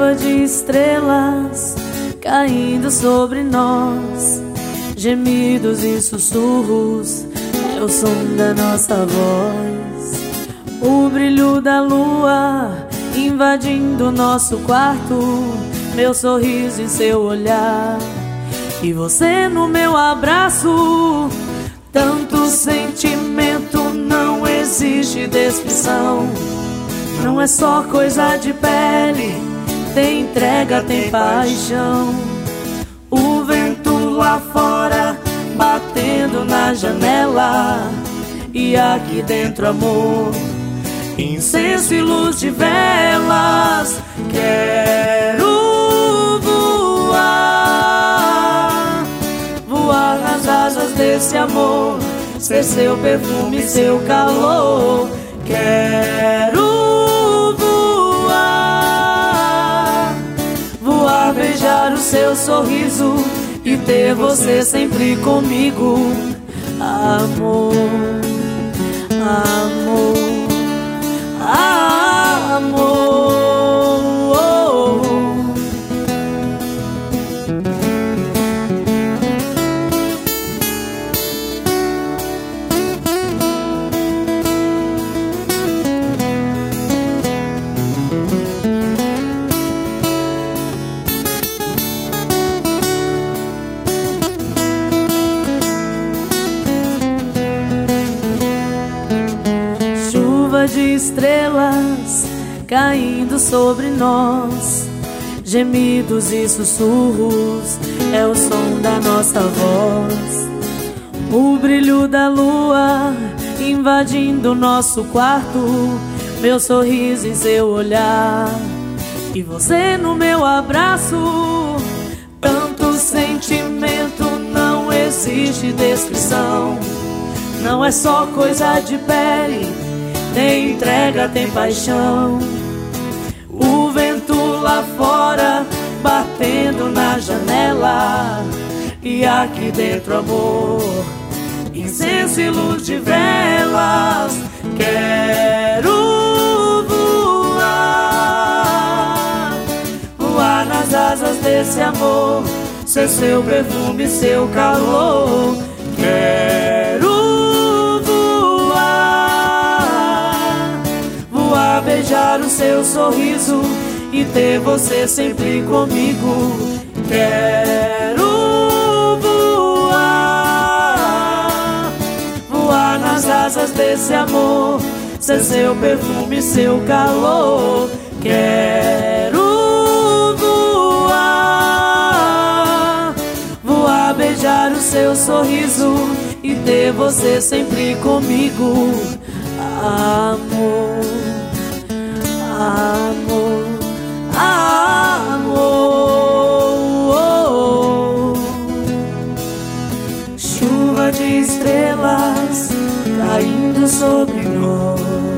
Chuva de estrelas caindo sobre nós, gemidos e sussurros é o som da nossa voz. O brilho da lua invadindo nosso quarto, meu sorriso em seu olhar e você no meu abraço. Tanto sentimento, não existe descrição. Não é só coisa de pele, tem entrega, tem paixão. O vento lá fora batendo na janela, e aqui dentro amor, incenso e luz de velas. Quero voar, voar nas asas desse amor, ser seu perfume, seu calor. Quero voar, beijar o seu sorriso e ter você sempre comigo. Amor, amor, amor. Chuva de estrelas caindo sobre nós, gemidos e sussurros é o som da nossa voz. O brilho da lua invadindo nosso quarto, meu sorriso em seu olhar e você no meu abraço. Tanto sentimento, não existe descrição. Não é só coisa de pele, tem entrega, tem paixão. O vento lá fora batendo na janela, e aqui dentro amor, incenso e luz de velas. Quero voar, voar nas asas desse amor, ser seu perfume, seu calor. Quero beijar o seu sorriso e ter você sempre comigo. Quero voar, voar nas asas desse amor, ser seu perfume, seu calor. Quero voar, voar, beijar o seu sorriso e ter você sempre comigo. Amor, amor, amor. Chuva de estrelas caindo sobre nós.